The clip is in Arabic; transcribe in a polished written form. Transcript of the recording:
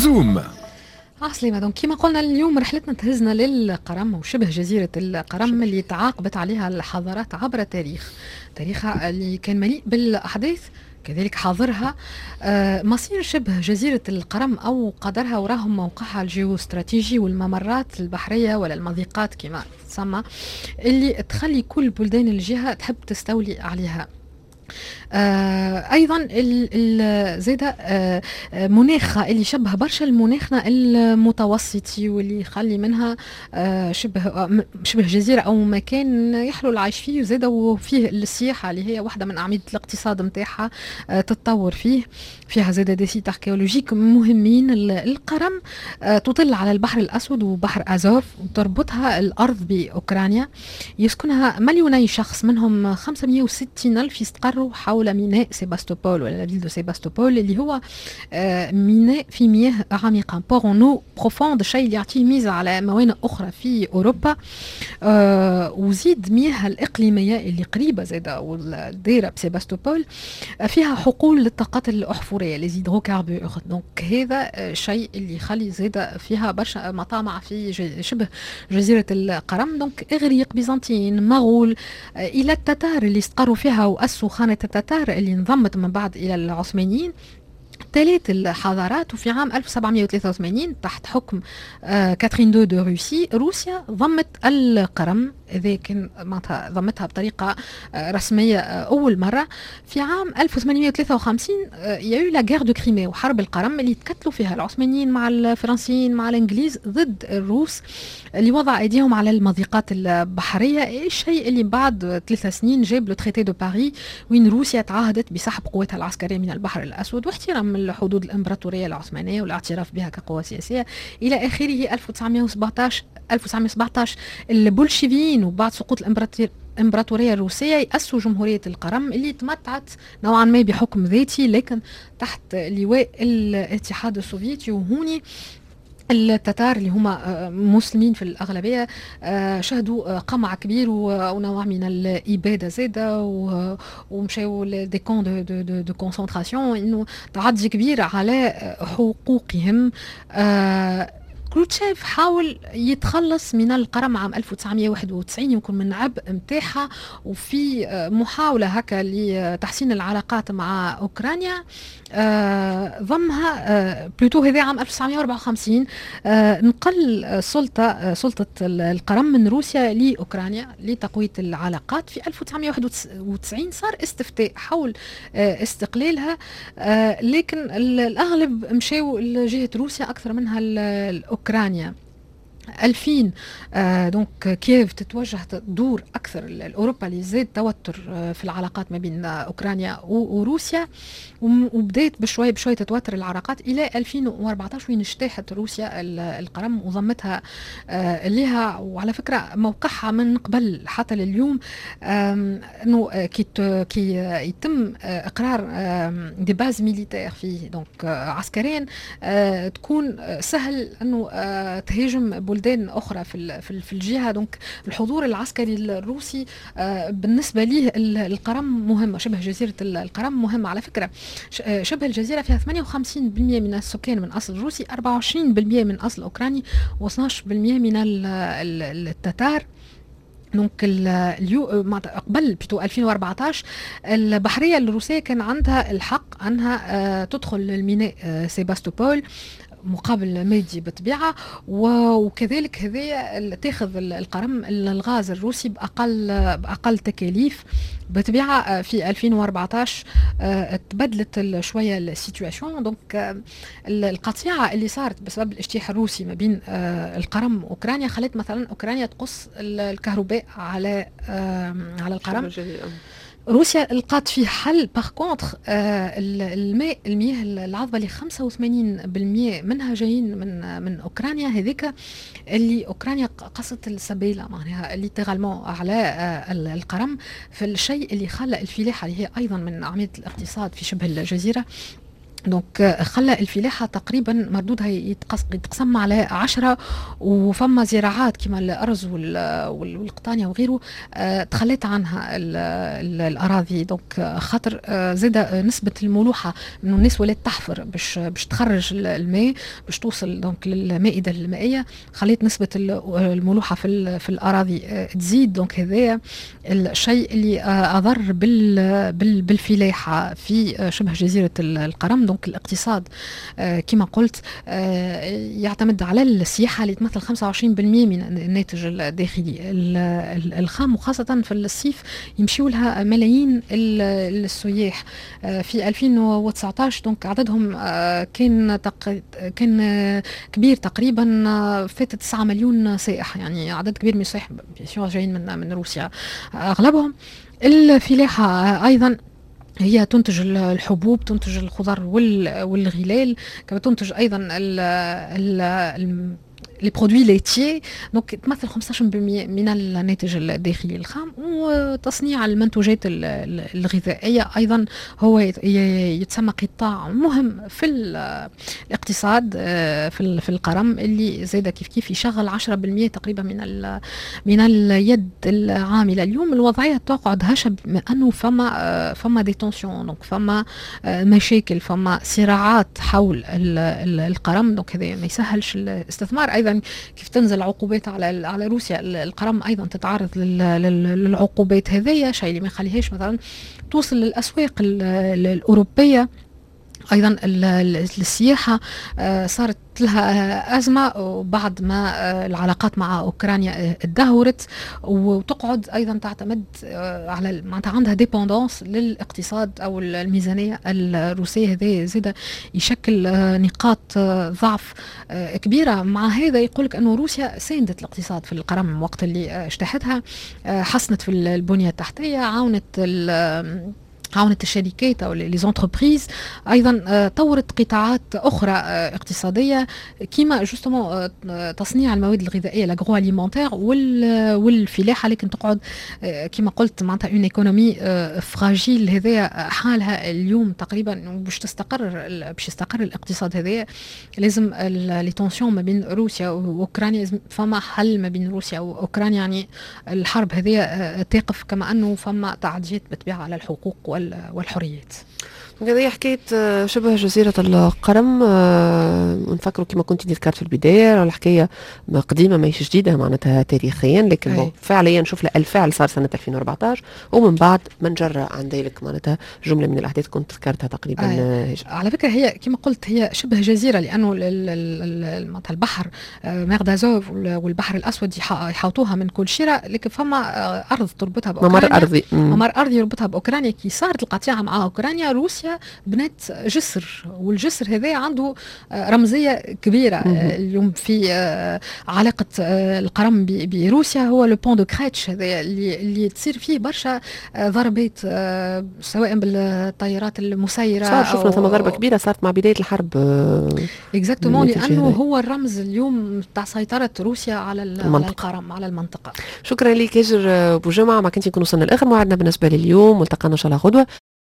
زوم. سليمة، دونك كما قلنا اليوم رحلتنا تهزنا للقرم وشبه جزيرة القرم اللي تعاقبت عليها الحضارات عبر التاريخ، تاريخها اللي كان مليء بالأحداث كذلك حاضرها. مصير شبه جزيرة القرم أو قدرها وراهم موقعها الجيوستراتيجي والممرات البحرية ولا المضيقات كما تسمى اللي تخلي كل بلدان الجهة تحب تستولي عليها. ايضا زيدا مناخها اللي شبه برشا المناخنا المتوسطي واللي يخلي منها شبه جزيره او مكان يحلو العيش فيه، وزيدا وفيه السياحه اللي هي واحده من اعمده الاقتصاد نتاعها تتطور فيها زيدا دي سيت اركيولوجيك مهمين. القرم تطل على البحر الاسود وبحر ازوف وتربطها الارض باوكرانيا، يسكنها مليوني شخص منهم 560 الف يستقروا حول ميناء سيباستوبول ولا فيل دو سيباستوبول اللي هو ميناء في مياه عميقة بورونو بروفوند، شيء اللي يعطيه ميزة على موانئ أخرى في أوروبا. وزيد مياه الإقليمية اللي قريبة زيدا والديرة بسيباستوبول فيها حقول للطاقات الأحفورية ليزيدروكاربور. دونك هذا الشيء اللي يخلي زيدا فيها برشا مطامع في شبه جزيرة القرم. دونك إغريق، بيزنطيين، مغول، إلى التتار اللي استقروا فيها وأسسوا خانة التتار اللي انضمت من بعد إلى العثمانيين. تلت الحضارات، وفي عام 1783 تحت حكم كاترين دو روسيا ضمت القرم، إذا كان معناتها ضمتها بطريقة رسمية أول مرة في عام 1853. يا لا غير دو كريمي وحرب القرم اللي تكتلوا فيها العثمانيين مع الفرنسيين مع الإنجليز ضد الروس اللي وضع أيديهم على المضيقات البحرية، الشيء اللي بعد 3 سنين جاب لو تريتي دو باريس وين روسيا تعهدت بسحب قوتها العسكرية من البحر الأسود واحترام الحدود الإمبراطورية العثمانية والاعتراف بها كقوة سياسية إلى آخره. 1917 البولشيفيين وبعد سقوط الإمبراطورية الروسية يأسسوا جمهورية القرم اللي تمتعت نوعا ما بحكم ذاتي لكن تحت لواء الاتحاد السوفيتي. وهوني التتار اللي هما مسلمين في الأغلبية شهدوا قمع كبير ونوع من الإبادة زادة ومشاو دي كون دو كونسنتراسيون، إنه تعدي كبير على حقوقهم. كروتشيف حاول يتخلص من القرم عام 1991 يمكن من عبء متاعها، وفي محاولة هكا لتحسين العلاقات مع أوكرانيا ضمها بلوتو هذا عام 1954 نقل سلطة القرم من روسيا لأوكرانيا لتقوية العلاقات. في 1991 صار استفتاء حول استقلالها، لكن الأغلب مشاو لجهة روسيا أكثر منها أوكرانيا. 2000 دونك كييف تتوجه تدور أكثر لأوروبا ليزيد توتر في العلاقات ما بين أوكرانيا وروسيا، وبدأت بشوي تتوتر العلاقات إلى 2014 وين اجتاحت روسيا القرم وضمتها لها. وعلى فكرة موقعها من قبل حتى لليوم أنه كي يتم إقرار دي باز ميليتير فيه دونك عسكريا تكون سهل أنه تهاجم بلدان أخرى في الجهة. دونك الحضور العسكري الروسي بالنسبة ليه القرم مهمة، شبه جزيرة القرم مهمة. على فكرة شبه الجزيرة فيها 58% من السكان من أصل روسي، 24% من أصل أوكراني، و12% من التتار. دونك قبل 2014 البحرية الروسية كان عندها الحق أنها تدخل الميناء سيباستوبول مقابل مادي بطبيعة، وكذلك هذه تاخذ القرم الغاز الروسي بأقل تكاليف بطبيعة. في 2014 تبدلت شوية السيتواسيون. دونك القطيعة اللي صارت بسبب الاجتياح الروسي ما بين القرم وأوكرانيا خلت مثلا أوكرانيا تقص الكهرباء على القرم. روسيا لقات فيه حل. باغ كونتر المياه العذبه اللي 85% منها جايين من اوكرانيا، هذيك اللي اوكرانيا قصت السبيله معناها ليترالمون على القرم، في الشيء اللي خلى الفلاحه اللي هي ايضا من اعمده الاقتصاد في شبه الجزيره دونك خلى الفلاحة تقريبا مردودها يتقسم على 10، وفما زراعات كما الأرز والقطانية وغيره تخليت عنها الأراضي. دونك خاطر زاد نسبة الملوحة من الناس ولات تحفر باش تخرج الماء باش توصل دونك للمائدة المائية، خليت نسبة الملوحة في الأراضي تزيد. دونك هذا الشيء اللي أضر بالفلاحة في شبه جزيرة القرم. دونك الاقتصاد كما قلت يعتمد على السياحة اللي تمثل 25% من الناتج الداخلي الخام، وخاصة في الصيف يمشيوا لها ملايين السياح. في 2019 دونك عددهم كان كبير تقريبا، فات 9 مليون سائح، يعني عدد كبير من السائح جايين من روسيا. أغلبهم الفلاحة أيضا هي تنتج الحبوب، تنتج الخضر والغلال، كما تنتج ايضا لي برودوي ليتيي. دونك تمثل 15% من الناتج الداخلي الخام. وتصنيع المنتوجات الغذائيه ايضا هو يتسمى قطاع مهم في الاقتصاد في القرم، اللي زاد كيف يشغل 10% تقريبا من اليد العامله. اليوم الوضعيه تقعد هشه بما انه فما دي تونسيون، دونك فما مشاكل، فما صراعات حول القرم. دونك هذا ما يسهلش الاستثمار. ايضا كيف تنزل عقوبات على روسيا، القرم ايضا تتعرض للعقوبات هذيا، شيء اللي ما يخليهاش مثلا توصل للاسواق الاوروبيه. ايضا السياحه صارت لها ازمه بعد ما العلاقات مع اوكرانيا تدهورت، وتقعد ايضا تعتمد على معناتها عندها ديبوندونس للاقتصاد او الميزانيه الروسيه. هذا زاد يشكل نقاط ضعف كبيره. مع هذا يقولك انه روسيا ساندت الاقتصاد في القرم وقت اللي اجتاحتها، حسنت في البنيه التحتيه، عاونت الشركات او لي زونتربريز، ايضا طورت قطاعات اخرى اقتصاديه كيما جوستومون تصنيع المواد الغذائيه لاغرو اليمونتير والفلاحه. لكن تقعد كيما قلت معناتها اون ايكونومي فراجيل. هذا حالها اليوم تقريبا باش يستقر الاقتصاد. هذا لازم لي تونسيون ما بين روسيا واوكرانيا، فما حل ما بين روسيا واوكرانيا، يعني الحرب هذه تقف، كما انه فما تعديات بالطبيعه على الحقوق والحريات. هذه حكاية شبه جزيرة القرم. ونفكروا كما كنت ذكرت في البداية الحكاية قديمة ماهيش جديدة معناتها تاريخيا، لكن فعليا شوف الفعل صار سنة 2014، ومن بعد ما نجرى عن ذلك معناتها جملة من الأحداث كنت ذكرتها تقريبا. على فكرة هي كما قلت هي شبه جزيرة، لأنه معناتها البحر مير دازوف والبحر الأسود يحوطوها من كل شيرة، لكن فما أرض تربطها بأوكرانيا، ممر أرضي يربطها بأوكرانيا. كي صارت القطيعة مع أوكرانيا، روسيا بنت جسر، والجسر هذا عنده رمزية كبيرة. اليوم في علاقة القرم بروسيا هو لو بون دو كريتش، هذا اللي تصير فيه برشا ضربات سواء بالطائرات المسيرة. صار شفنا ثم ضربة كبيرة صارت مع بداية الحرب اكزاكتومون، لأنه هو الرمز اليوم تاع سيطرة روسيا على القرم، على المنطقة. شكرا لك ياجر بوجمعة، ما كنتي نكون وصلنا لآخر موعدنا بالنسبة لليوم، والتقانا إن شاء الله غدوة.